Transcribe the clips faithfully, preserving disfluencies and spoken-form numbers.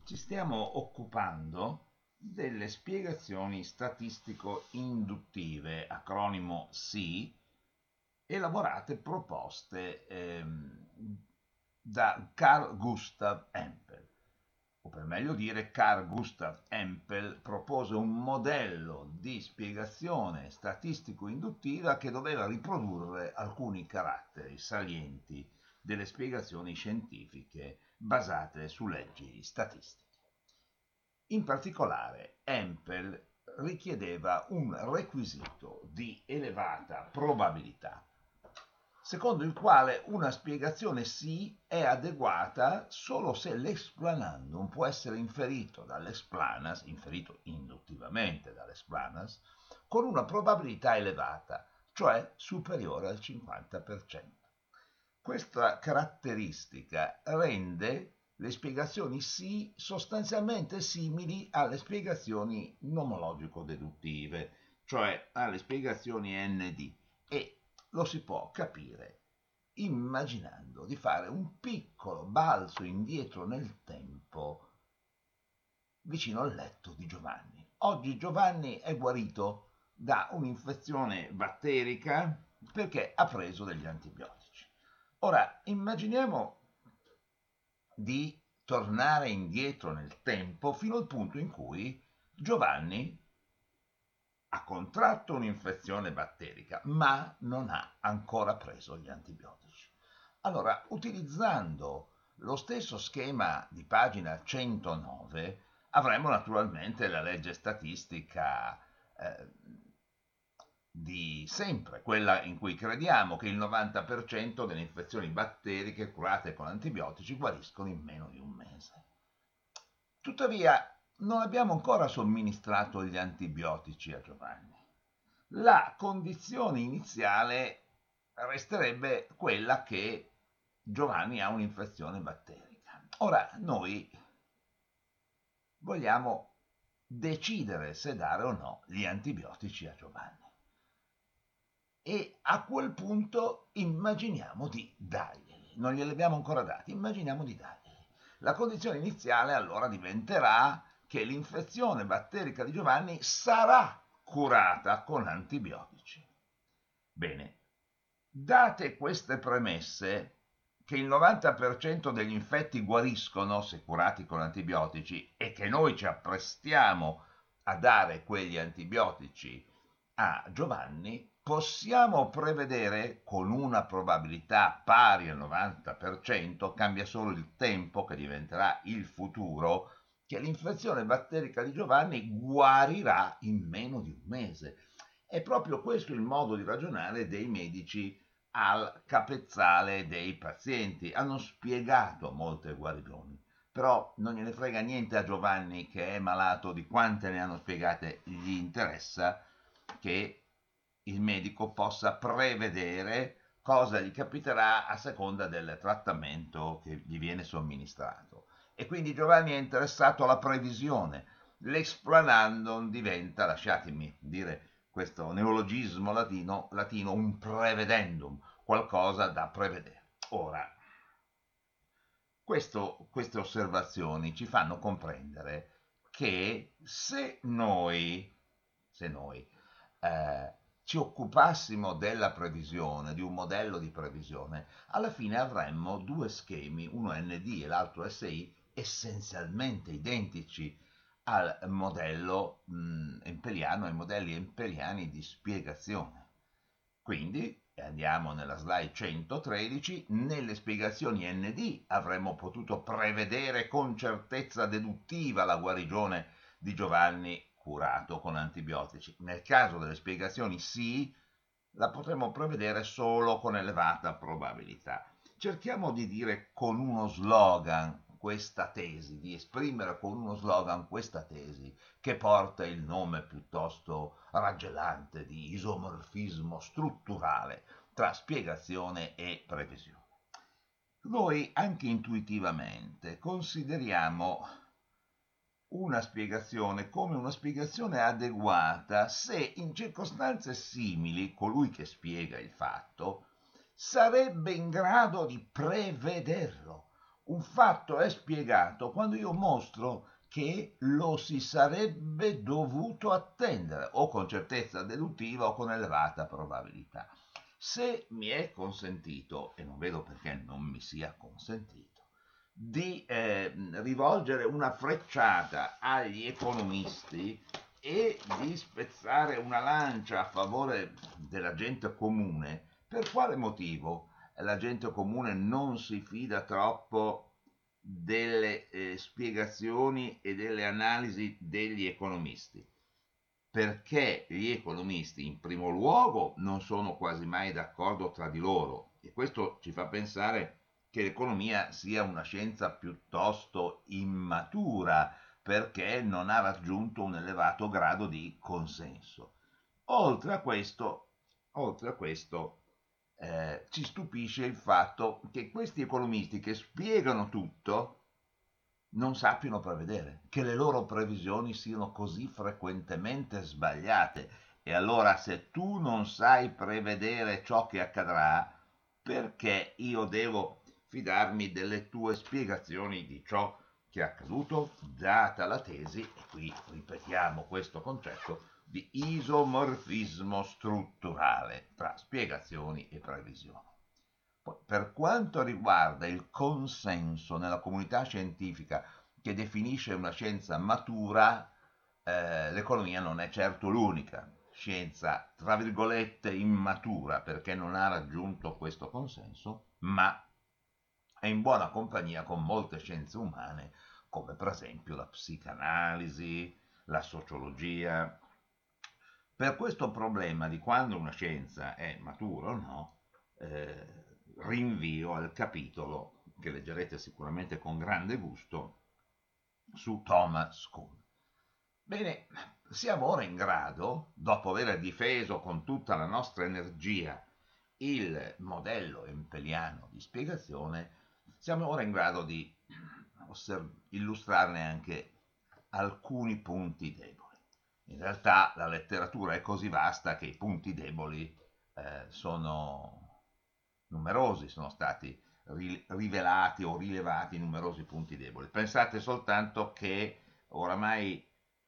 Ci stiamo occupando delle spiegazioni statistico-induttive, acronimo S I, elaborate e proposte ehm, da Carl Gustav Hempel, o per meglio dire Carl Gustav Hempel propose un modello di spiegazione statistico-induttiva che doveva riprodurre alcuni caratteri salienti delle spiegazioni scientifiche basate su leggi statistiche. In particolare, Hempel richiedeva un requisito di elevata probabilità, secondo il quale una spiegazione sì è adeguata solo se l'explanandum può essere inferito dall'explanas, inferito induttivamente dall'explanas, con una probabilità elevata, cioè superiore al cinquanta per cento. Questa caratteristica rende le spiegazioni sì sostanzialmente simili alle spiegazioni nomologico-deduttive, cioè alle spiegazioni N D, e lo si può capire immaginando di fare un piccolo balzo indietro nel tempo vicino al letto di Giovanni. Oggi Giovanni è guarito da un'infezione batterica perché ha preso degli antibiotici. Ora, immaginiamo di tornare indietro nel tempo fino al punto in cui Giovanni ha contratto un'infezione batterica, ma non ha ancora preso gli antibiotici. Allora, utilizzando lo stesso schema di pagina centonove, avremo naturalmente la legge statistica eh, di sempre, quella in cui crediamo che il novanta per cento delle infezioni batteriche curate con antibiotici guariscono in meno di un mese. Tuttavia, non abbiamo ancora somministrato gli antibiotici a Giovanni. La condizione iniziale resterebbe quella che Giovanni ha un'infezione batterica. Ora, noi vogliamo decidere se dare o no gli antibiotici a Giovanni. E a quel punto immaginiamo di darglieli. Non glieli abbiamo ancora dati, immaginiamo di darglieli. La condizione iniziale allora diventerà che l'infezione batterica di Giovanni sarà curata con antibiotici. Bene, date queste premesse, che il novanta per cento degli infetti guariscono se curati con antibiotici e che noi ci apprestiamo a dare quegli antibiotici a Giovanni, possiamo prevedere con una probabilità pari al novanta per cento, cambia solo il tempo che diventerà il futuro, che l'infezione batterica di Giovanni guarirà in meno di un mese. È proprio questo il modo di ragionare dei medici al capezzale dei pazienti. Hanno spiegato molte guarigioni, però non gliene frega niente a Giovanni che è malato di quante ne hanno spiegate, gli interessa che il medico possa prevedere cosa gli capiterà a seconda del trattamento che gli viene somministrato. E quindi Giovanni è interessato alla previsione. L'explanandum diventa, lasciatemi dire questo neologismo latino, latino un prevedendum, qualcosa da prevedere. Ora, questo, queste osservazioni ci fanno comprendere che se noi, se noi eh, ci occupassimo della previsione, di un modello di previsione, alla fine avremmo due schemi, uno N D e l'altro S I, essenzialmente identici al modello mh, emperiano, ai modelli emperiani di spiegazione. Quindi, andiamo nella slide centotredici, nelle spiegazioni N D avremmo potuto prevedere con certezza deduttiva la guarigione di Giovanni curato con antibiotici. Nel caso delle spiegazioni sì, la potremmo prevedere solo con elevata probabilità. Cerchiamo di dire con uno slogan questa tesi, di esprimere con uno slogan questa tesi, che porta il nome piuttosto raggelante di isomorfismo strutturale tra spiegazione e previsione. Noi anche intuitivamente consideriamo una spiegazione come una spiegazione adeguata se in circostanze simili colui che spiega il fatto sarebbe in grado di prevederlo, Un fatto è spiegato quando io mostro che lo si sarebbe dovuto attendere, o con certezza deduttiva o con elevata probabilità. Se mi è consentito, e non vedo perché non mi sia consentito, di eh, rivolgere una frecciata agli economisti e di spezzare una lancia a favore della gente comune, per quale motivo la gente comune non si fida troppo delle eh, spiegazioni e delle analisi degli economisti? Perché gli economisti in primo luogo non sono quasi mai d'accordo tra di loro, e questo ci fa pensare che l'economia sia una scienza piuttosto immatura, perché non ha raggiunto un elevato grado di consenso. Oltre a questo, oltre a questo eh, ci stupisce il fatto che questi economisti che spiegano tutto non sappiano prevedere, che le loro previsioni siano così frequentemente sbagliate. E allora, se tu non sai prevedere ciò che accadrà, perché io devo fidarmi delle tue spiegazioni di ciò che è accaduto, data la tesi, e qui ripetiamo questo concetto, di isomorfismo strutturale tra spiegazioni e previsioni. Poi, per quanto riguarda il consenso nella comunità scientifica che definisce una scienza matura, eh, l'economia non è certo l'unica scienza, tra virgolette, immatura, perché non ha raggiunto questo consenso, ma è in buona compagnia con molte scienze umane, come per esempio la psicanalisi, la sociologia. Per questo problema di quando una scienza è matura o no, eh, rinvio al capitolo che leggerete sicuramente con grande gusto su Thomas Kuhn. Bene, siamo ora in grado, dopo aver difeso con tutta la nostra energia il modello empeliano di spiegazione, siamo ora in grado di osserv- illustrarne anche alcuni punti deboli. In realtà la letteratura è così vasta che i punti deboli eh, sono numerosi, sono stati ri- rivelati o rilevati numerosi punti deboli. Pensate soltanto che oramai,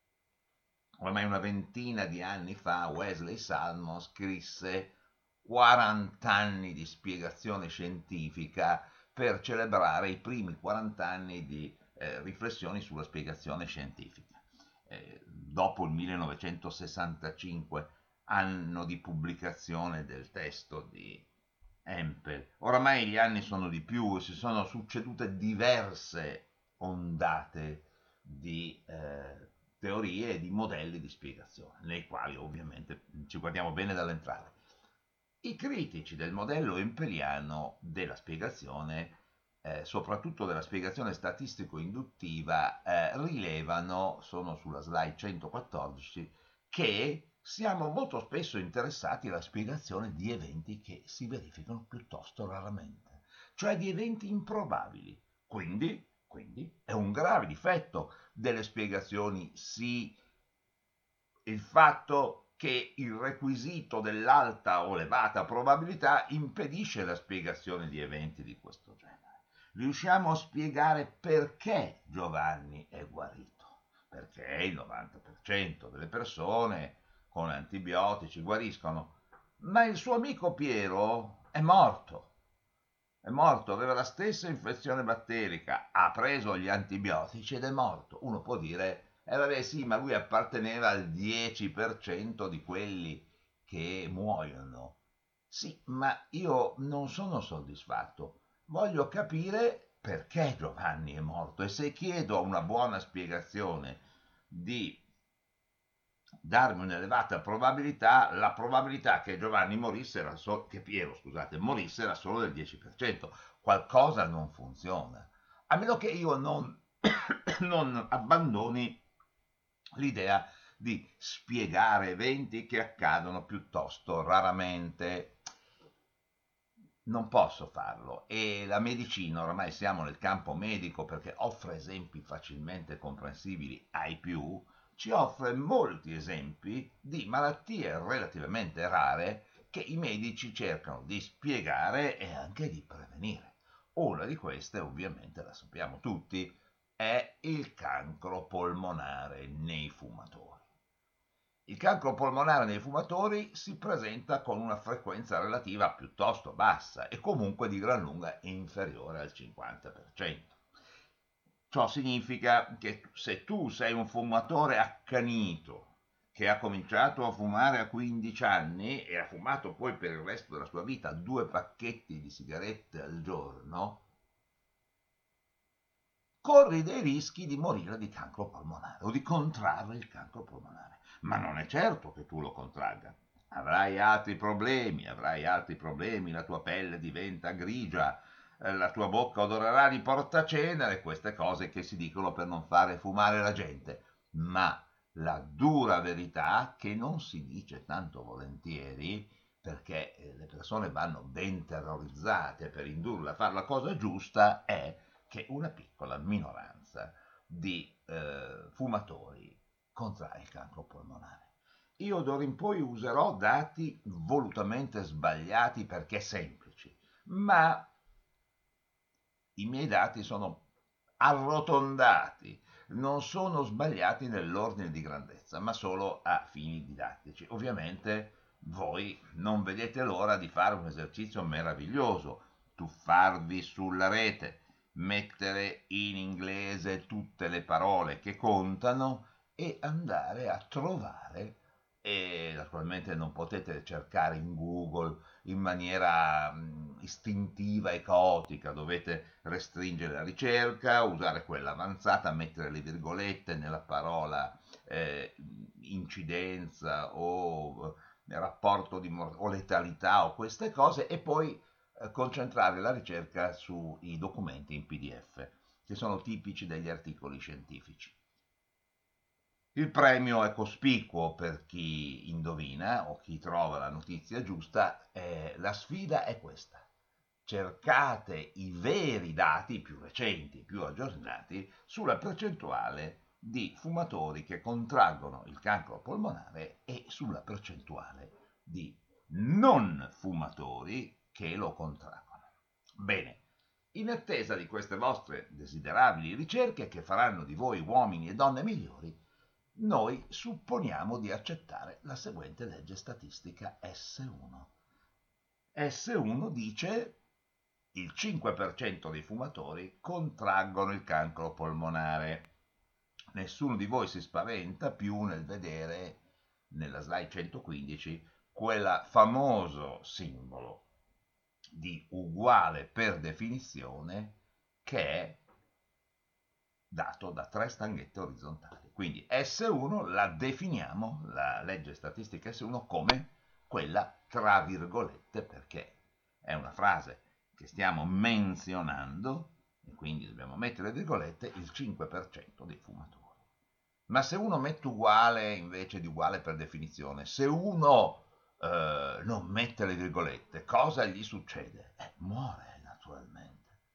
oramai una ventina di anni fa Wesley Salmon scrisse quaranta anni di spiegazione scientifica per celebrare i primi quaranta anni di eh, riflessioni sulla spiegazione scientifica. Eh, dopo il millenovecentosessantacinque, anno di pubblicazione del testo di Hempel. Oramai gli anni sono di più, si sono succedute diverse ondate di eh, teorie e di modelli di spiegazione, nei quali ovviamente ci guardiamo bene dall'entrare. I critici del modello emperiano della spiegazione, eh, soprattutto della spiegazione statistico-induttiva, eh, rilevano, sono sulla slide centoquattordici, che siamo molto spesso interessati alla spiegazione di eventi che si verificano piuttosto raramente, cioè di eventi improbabili. Quindi, quindi è un grave difetto delle spiegazioni sì il fatto che il requisito dell'alta o elevata probabilità impedisce la spiegazione di eventi di questo genere. Riusciamo a spiegare perché Giovanni è guarito, perché il novanta per cento delle persone con antibiotici guariscono, ma il suo amico Piero è morto. È morto, aveva la stessa infezione batterica, ha preso gli antibiotici ed è morto. Uno può dire, eh vabbè sì, ma lui apparteneva al dieci per cento di quelli che muoiono. Sì, ma io non sono soddisfatto. Voglio capire perché Giovanni è morto, e se chiedo una buona spiegazione di darmi un'elevata probabilità, la probabilità che Giovanni morisse era so- che Piero, scusate, morisse era solo del dieci per cento. Qualcosa non funziona. A meno che io non, non abbandoni l'idea di spiegare eventi che accadono piuttosto raramente. Non posso farlo, e la medicina, oramai siamo nel campo medico perché offre esempi facilmente comprensibili ai più, ci offre molti esempi di malattie relativamente rare che i medici cercano di spiegare e anche di prevenire. Una di queste, ovviamente, la sappiamo tutti, è il cancro polmonare nei fumatori. Il cancro polmonare nei fumatori si presenta con una frequenza relativa piuttosto bassa e comunque di gran lunga inferiore al cinquanta per cento. Ciò significa che se tu sei un fumatore accanito che ha cominciato a fumare a quindici anni e ha fumato poi per il resto della sua vita due pacchetti di sigarette al giorno, corri dei rischi di morire di cancro polmonare o di contrarre il cancro polmonare. Ma non è certo che tu lo contragga. Avrai altri problemi, avrai altri problemi, la tua pelle diventa grigia, eh, la tua bocca odorerà di portacenere, queste cose che si dicono per non fare fumare la gente. Ma la dura verità, che non si dice tanto volentieri, perché eh, le persone vanno ben terrorizzate per indurle a fare la cosa giusta, è che una piccola minoranza di eh, fumatori contrae il cancro polmonare. Io d'ora in poi userò dati volutamente sbagliati perché semplici, ma i miei dati sono arrotondati, non sono sbagliati nell'ordine di grandezza, ma solo a fini didattici. Ovviamente voi non vedete l'ora di fare un esercizio meraviglioso, tuffarvi sulla rete, mettere in inglese tutte le parole che contano e andare a trovare, e naturalmente non potete cercare in Google in maniera mh, istintiva e caotica, dovete restringere la ricerca, usare quella avanzata, mettere le virgolette nella parola eh, incidenza o eh, rapporto di mor- o letalità o queste cose e poi eh, concentrare la ricerca sui documenti in P D F, che sono tipici degli articoli scientifici. Il premio è cospicuo per chi indovina o chi trova la notizia giusta. Eh, la sfida è questa. Cercate i veri dati più recenti, più aggiornati, sulla percentuale di fumatori che contraggono il cancro polmonare e sulla percentuale di non fumatori che lo contraggono. Bene, in attesa di queste vostre desiderabili ricerche che faranno di voi uomini e donne migliori, noi supponiamo di accettare la seguente legge statistica S uno. S uno dice il cinque per cento dei fumatori contraggono il cancro polmonare. Nessuno di voi si spaventa più nel vedere nella slide centoquindici quel famoso simbolo di uguale per definizione che è dato da tre stanghette orizzontali. Quindi S uno la definiamo, la legge statistica S uno, come quella tra virgolette, perché è una frase che stiamo menzionando e quindi dobbiamo mettere virgolette, il cinque per cento dei fumatori. Ma se uno mette uguale invece di uguale per definizione, se uno eh, non mette le virgolette, cosa gli succede? Eh, muore naturalmente.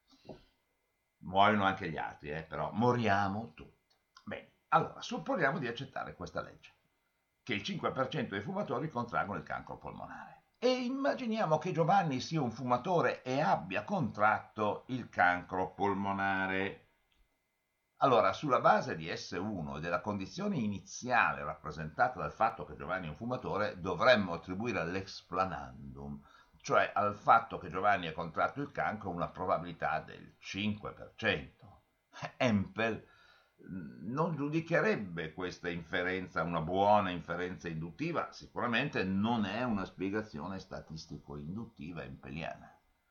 Muoiono anche gli altri, eh, però moriamo tutti. Bene, allora, supponiamo di accettare questa legge, che il cinque per cento dei fumatori contraggono il cancro polmonare. E immaginiamo che Giovanni sia un fumatore e abbia contratto il cancro polmonare. Allora, sulla base di S uno e della condizione iniziale rappresentata dal fatto che Giovanni è un fumatore, dovremmo attribuire all'explanandum, cioè al fatto che Giovanni ha contratto il cancro, una probabilità del cinque per cento. Hempel non giudicherebbe questa inferenza una buona inferenza induttiva, sicuramente non è una spiegazione statistico-induttiva hempeliana.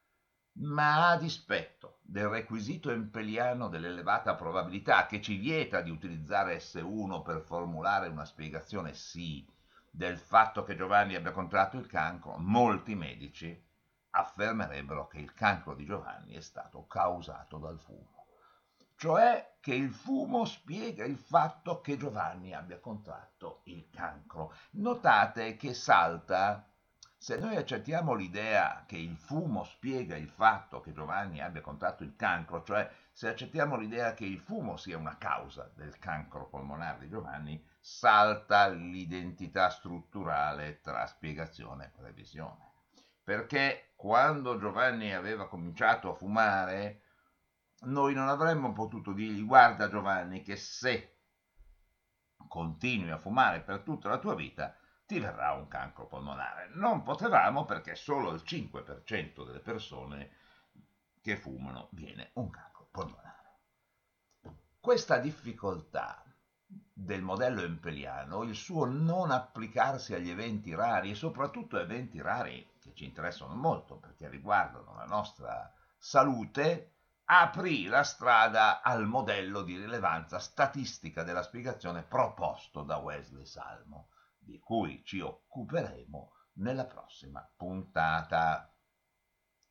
Ma a dispetto del requisito hempeliano dell'elevata probabilità che ci vieta di utilizzare S uno per formulare una spiegazione sì del fatto che Giovanni abbia contratto il cancro, molti medici affermerebbero che il cancro di Giovanni è stato causato dal fumo, cioè che il fumo spiega il fatto che Giovanni abbia contratto il cancro. Notate che salta. Se noi accettiamo l'idea che il fumo spiega il fatto che Giovanni abbia contratto il cancro, cioè se accettiamo l'idea che il fumo sia una causa del cancro polmonare di Giovanni, salta l'identità strutturale tra spiegazione e previsione. perché quando Giovanni aveva cominciato a fumare, noi non avremmo potuto dirgli: guarda Giovanni, che se continui a fumare per tutta la tua vita ti verrà un cancro polmonare. Non potevamo, perché solo il cinque per cento delle persone che fumano viene un cancro polmonare. Questa difficoltà del modello empeliano, il suo non applicarsi agli eventi rari, e soprattutto eventi rari che ci interessano molto perché riguardano la nostra salute, aprì la strada al modello di rilevanza statistica della spiegazione proposto da Wesley Salmo, di cui ci occuperemo nella prossima puntata.